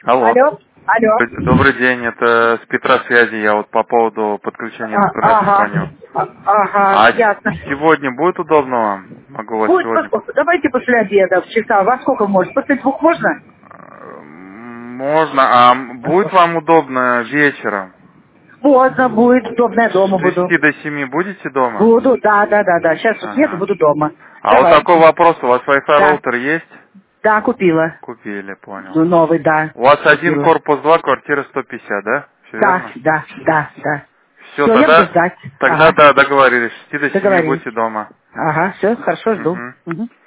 Алло. Алло. Алло. Добрый день, это с Петра связи, я вот по поводу подключения интернета звоню. Ага, ясно. Сегодня будет удобно вам? Могу вас Будет, сегодня... давайте после обеда, в часа. Во сколько может? После 2 можно? Можно, а будет вам удобно вечером? Можно, будет. Удобно, я дома С буду. 6 до 7 будете дома? Буду, да. Сейчас тут нету, Ага. буду дома. А вот такой Давайте. вопрос, у вас Wi-Fi Да. роутер есть? Да, купила. Купили, понял. Ну, новый, да. У вас один Купила. корпус 2, квартира 150, да? Все верно? Да. Все, Все, я буду ждать. тогда Ага. да, договорились. С 6 до 7 Договорились. будьте дома. Ага, все, хорошо, жду. Мгм. Мгм.